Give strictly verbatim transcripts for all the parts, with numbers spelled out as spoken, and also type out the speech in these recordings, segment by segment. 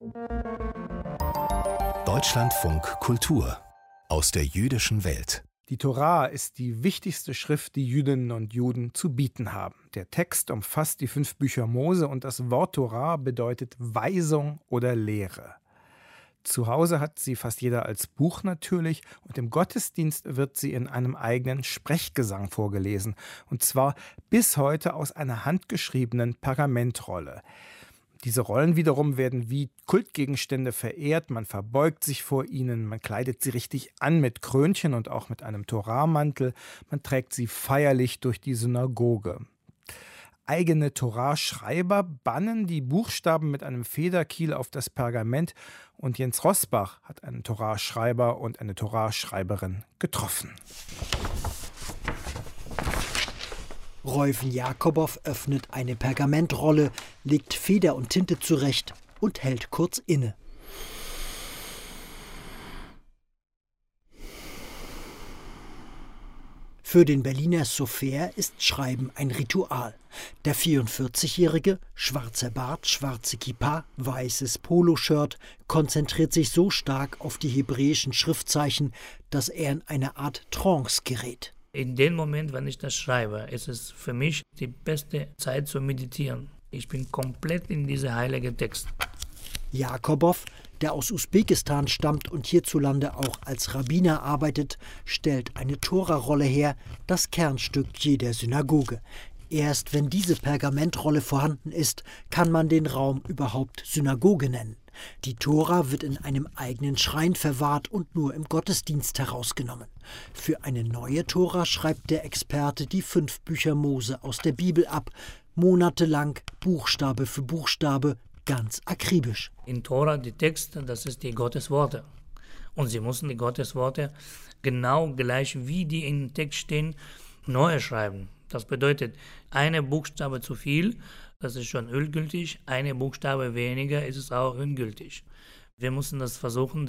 Deutschlandfunk Kultur aus der jüdischen Welt. Die Tora ist die wichtigste Schrift, die Jüdinnen und Juden zu bieten haben. Der Text umfasst die fünf Bücher Mose und das Wort Tora bedeutet Weisung oder Lehre. Zu Hause hat sie fast jeder als Buch natürlich und im Gottesdienst wird sie in einem eigenen Sprechgesang vorgelesen. Und zwar bis heute aus einer handgeschriebenen Pergamentrolle. Diese Rollen wiederum werden wie Kultgegenstände verehrt, man verbeugt sich vor ihnen, man kleidet sie richtig an mit Krönchen und auch mit einem Toramantel, man trägt sie feierlich durch die Synagoge. Eigene Toraschreiber bannen die Buchstaben mit einem Federkiel auf das Pergament und Jens Rosbach hat einen Toraschreiber und eine Toraschreiberin getroffen. Reuven Jakobow öffnet eine Pergamentrolle, legt Feder und Tinte zurecht und hält kurz inne. Für den Berliner Sofer ist Schreiben ein Ritual. Der vierundvierzigjährige, schwarzer Bart, schwarze Kippa, weißes Poloshirt, konzentriert sich so stark auf die hebräischen Schriftzeichen, dass er in eine Art Trance gerät. In dem Moment, wenn ich das schreibe, ist es für mich die beste Zeit zu meditieren. Ich bin komplett in diesem heiligen Text. Jakobow, der aus Usbekistan stammt und hierzulande auch als Rabbiner arbeitet, stellt eine Tora-Rolle her, das Kernstück jeder Synagoge. Erst wenn diese Pergamentrolle vorhanden ist, kann man den Raum überhaupt Synagoge nennen. Die Tora wird in einem eigenen Schrein verwahrt und nur im Gottesdienst herausgenommen. Für eine neue Tora schreibt der Experte die fünf Bücher Mose aus der Bibel ab, monatelang, Buchstabe für Buchstabe, ganz akribisch. In Tora, die Texte, das ist die Gottesworte. Und sie müssen die Gottesworte genau gleich wie die im Text stehen, neu schreiben. Das bedeutet, eine Buchstabe zu viel, das ist schon ungültig, eine Buchstabe weniger ist es auch ungültig. Wir mussten das versuchen,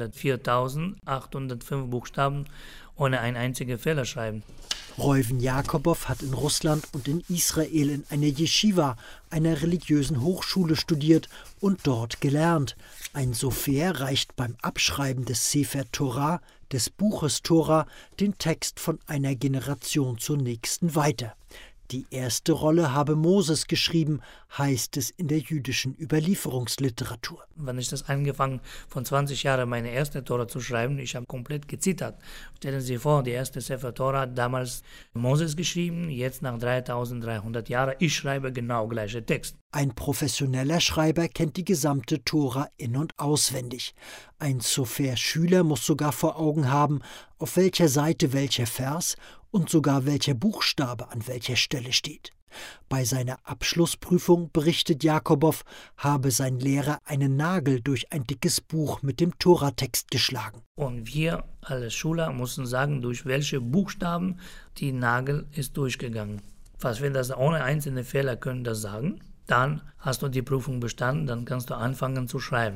dreihundertviertausendachthundertfünf Buchstaben ohne einen einzigen Fehler schreiben. Reuven Jakobow hat in Russland und in Israel in einer Yeshiva, einer religiösen Hochschule, studiert und dort gelernt. Ein Sofer reicht beim Abschreiben des Sefer Torah, des Buches Tora, den Text von einer Generation zur nächsten weiter. Die erste Rolle habe Moses geschrieben, heißt es in der jüdischen Überlieferungsliteratur. Wenn ich das angefangen von zwanzig Jahren meine erste Tora zu schreiben, ich habe komplett gezittert. Stellen Sie sich vor, die erste Sefer Tora hat damals Moses geschrieben, jetzt nach dreitausenddreihundert Jahren, ich schreibe genau gleichen Text. Ein professioneller Schreiber kennt die gesamte Tora in- und auswendig. Ein Sofer-Schüler muss sogar vor Augen haben, auf welcher Seite welcher Vers und sogar welcher Buchstabe an welcher Stelle steht. Bei seiner Abschlussprüfung, berichtet Jakobow, habe sein Lehrer einen Nagel durch ein dickes Buch mit dem Toratext geschlagen. Und wir als Schüler mussten sagen, durch welche Buchstaben die Nagel ist durchgegangen. Falls wir das ohne einzelne Fehler können das sagen, dann hast du die Prüfung bestanden, dann kannst du anfangen zu schreiben.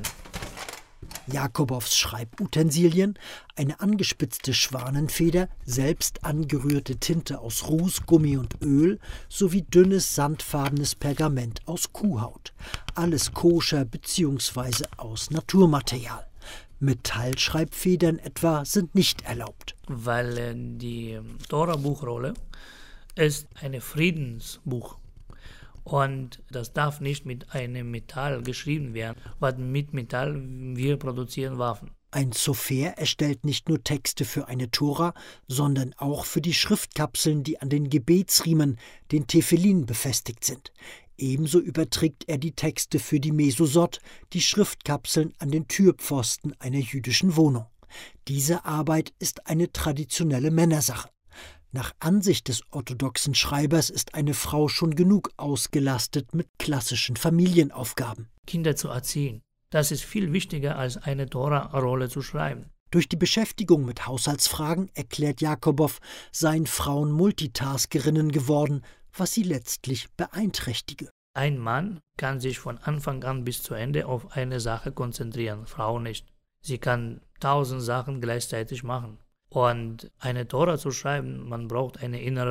Jakobows Schreibutensilien, eine angespitzte Schwanenfeder, selbst angerührte Tinte aus Ruß, Gummi und Öl sowie dünnes, sandfarbenes Pergament aus Kuhhaut. Alles koscher bzw. aus Naturmaterial. Metallschreibfedern etwa sind nicht erlaubt. Weil äh, die Tora-Buchrolle ist ein Friedensbuch. Und das darf nicht mit einem Metall geschrieben werden, weil mit Metall wir produzieren Waffen. Ein Sofer erstellt nicht nur Texte für eine Tora, sondern auch für die Schriftkapseln, die an den Gebetsriemen, den Tephelin, befestigt sind. Ebenso überträgt er die Texte für die Mesosot, die Schriftkapseln an den Türpfosten einer jüdischen Wohnung. Diese Arbeit ist eine traditionelle Männersache. Nach Ansicht des orthodoxen Schreibers ist eine Frau schon genug ausgelastet mit klassischen Familienaufgaben. Kinder zu erziehen, das ist viel wichtiger, als eine Tora-Rolle zu schreiben. Durch die Beschäftigung mit Haushaltsfragen, erklärt Jakobow, seien Frauen Multitaskerinnen geworden, was sie letztlich beeinträchtige. Ein Mann kann sich von Anfang an bis zu Ende auf eine Sache konzentrieren, Frau nicht. Sie kann tausend Sachen gleichzeitig machen. Und eine Tora zu schreiben, man braucht eine innere Ruhe.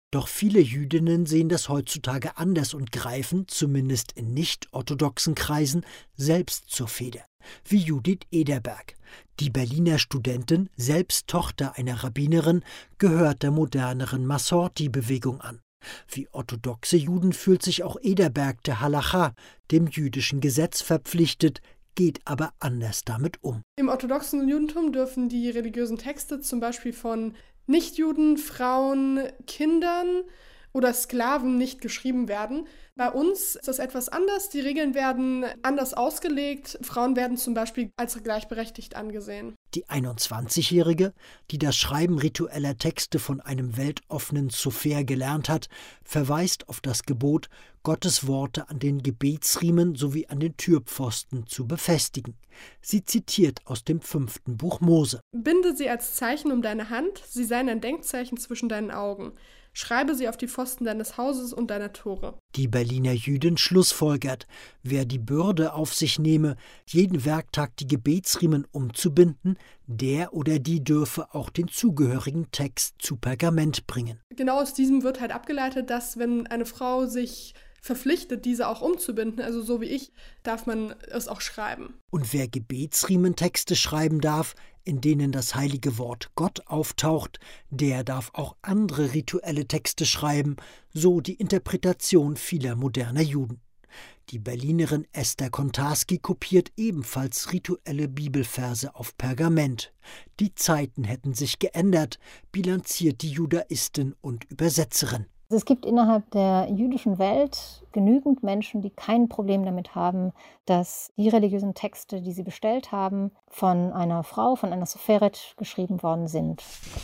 Doch viele Jüdinnen sehen das heutzutage anders und greifen, zumindest in nicht-orthodoxen Kreisen, selbst zur Feder. Wie Judith Ederberg. Die Berliner Studentin, selbst Tochter einer Rabbinerin, gehört der moderneren Masorti-Bewegung an. Wie orthodoxe Juden fühlt sich auch Ederberg der Halacha, dem jüdischen Gesetz, verpflichtet, geht aber anders damit um. Im orthodoxen Judentum dürfen die religiösen Texte zum Beispiel von Nichtjuden, Frauen, Kindern oder Sklaven nicht geschrieben werden. Bei uns ist das etwas anders. Die Regeln werden anders ausgelegt. Frauen werden zum Beispiel als gleichberechtigt angesehen. Die einundzwanzigjährige, die das Schreiben ritueller Texte von einem weltoffenen Sofer gelernt hat, verweist auf das Gebot, Gottes Worte an den Gebetsriemen sowie an den Türpfosten zu befestigen. Sie zitiert aus dem fünften Buch Mose. Binde sie als Zeichen um deine Hand, sie seien ein Denkzeichen zwischen deinen Augen. Schreibe sie auf die Pfosten deines Hauses und deiner Tore. Die Berliner Jüdin schlussfolgert, wer die Bürde auf sich nehme, jeden Werktag die Gebetsriemen umzubinden, der oder die dürfe auch den zugehörigen Text zu Pergament bringen. Genau aus diesem wird halt abgeleitet, dass wenn eine Frau sich verpflichtet, diese auch umzubinden, also so wie ich, darf man es auch schreiben. Und wer Gebetsriementexte schreiben darf, in denen das heilige Wort Gott auftaucht, der darf auch andere rituelle Texte schreiben, so die Interpretation vieler moderner Juden. Die Berlinerin Esther Kontarski kopiert ebenfalls rituelle Bibelverse auf Pergament. Die Zeiten hätten sich geändert, bilanziert die Judaistin und Übersetzerin. Es gibt innerhalb der jüdischen Welt genügend Menschen, die kein Problem damit haben, dass die religiösen Texte, die sie bestellt haben, von einer Frau, von einer Soferet geschrieben worden sind.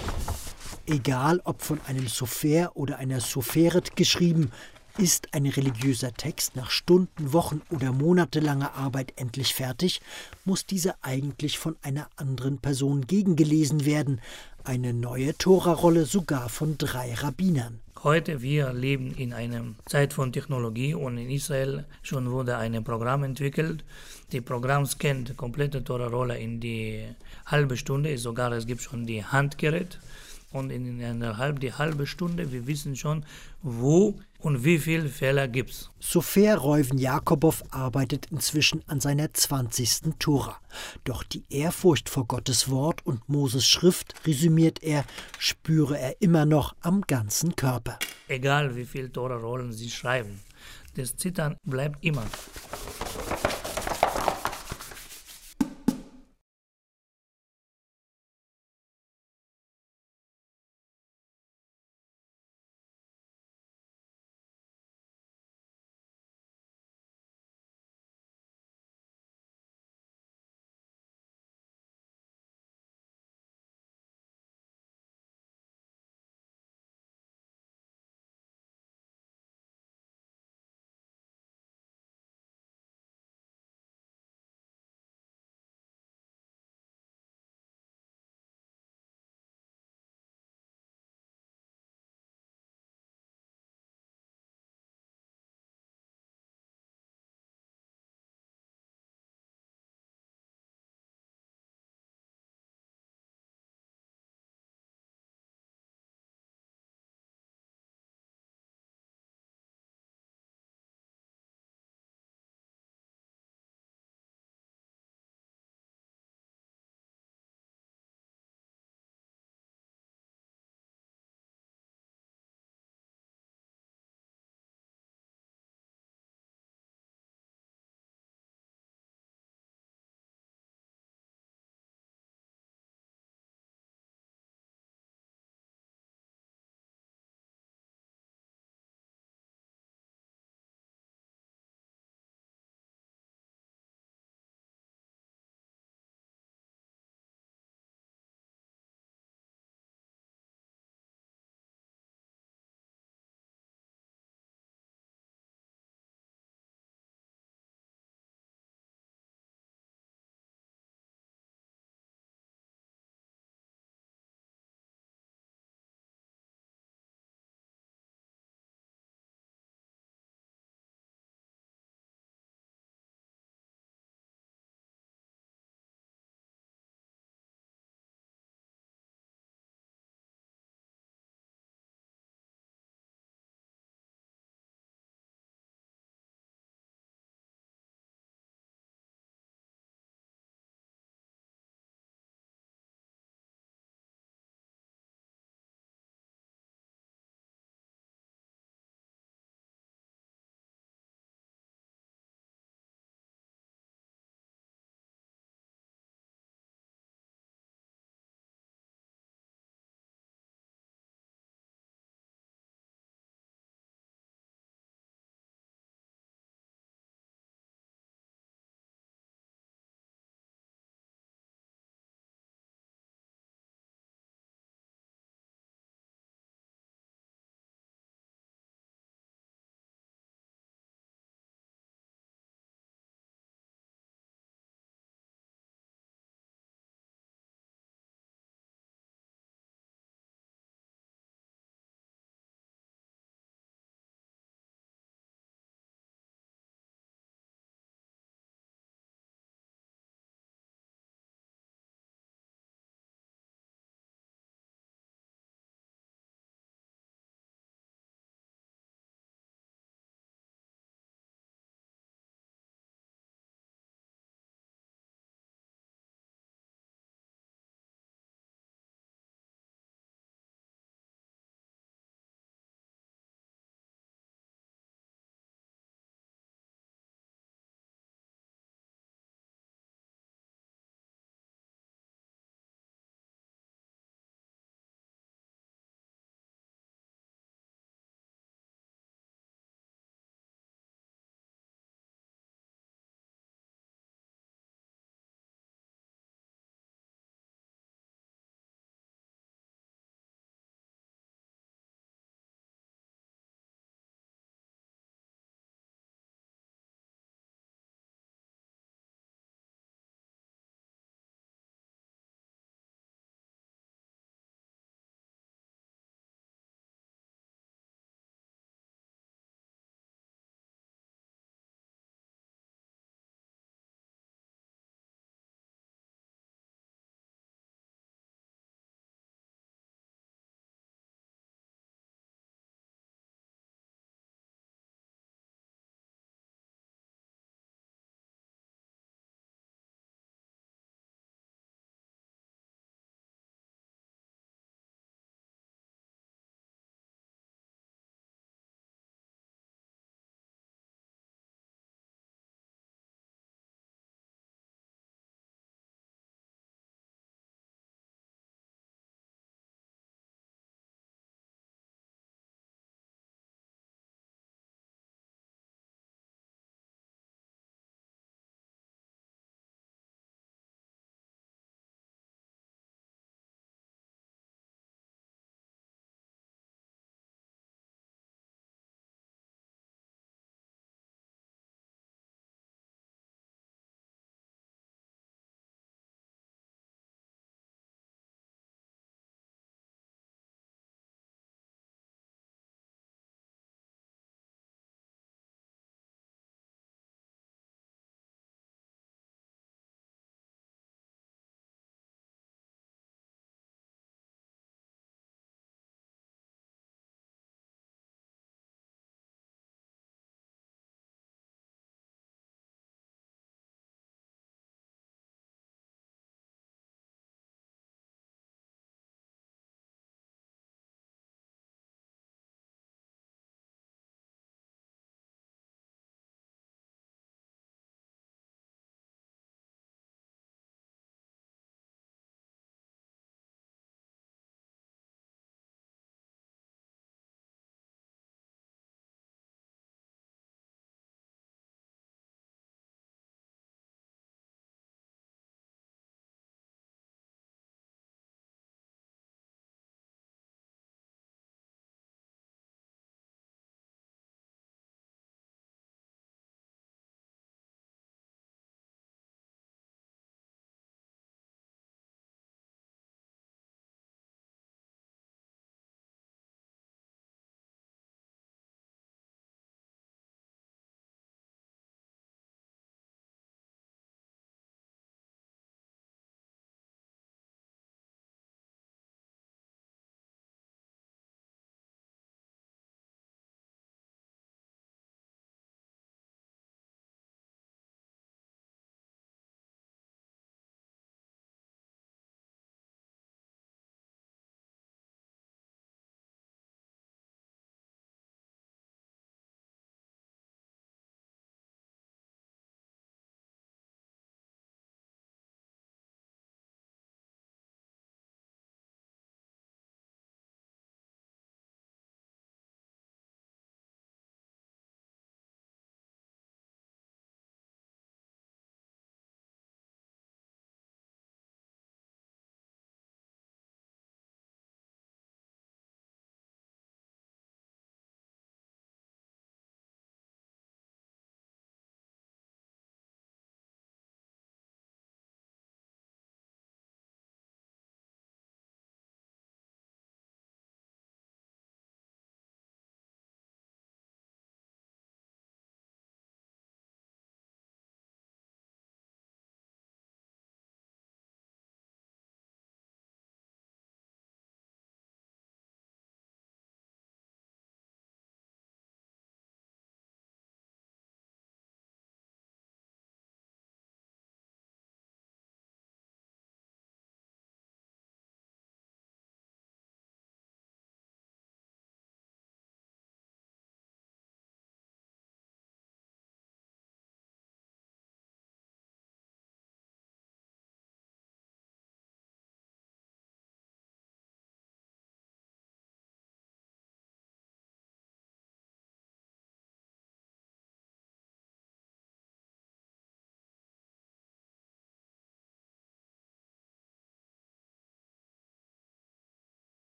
Egal ob von einem Sofer oder einer Soferet geschrieben, ist ein religiöser Text nach Stunden, Wochen oder monatelanger Arbeit endlich fertig, muss dieser eigentlich von einer anderen Person gegengelesen werden. Eine neue Torarolle sogar von drei Rabbinern. Heute wir leben in einer Zeit von Technologie und in Israel schon wurde ein Programm entwickelt. Das Programm scannt komplette Torarolle in die halbe Stunde, sogar es gibt schon die Handgerät. Und in einer halb, die halbe Stunde, wir wissen schon, wo und wie viele Fehler gibt es. Sofer Reuven Jakobow arbeitet inzwischen an seiner zwanzigsten Tora. Doch die Ehrfurcht vor Gottes Wort und Moses Schrift, resümiert er, spüre er immer noch am ganzen Körper. Egal wie viele Tora-Rollen Sie schreiben, das Zittern bleibt immer.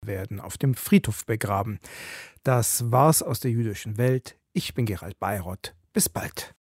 werden auf dem Friedhof begraben. Das war's aus der jüdischen Welt. Ich bin Gerald Bayrott. Bis bald.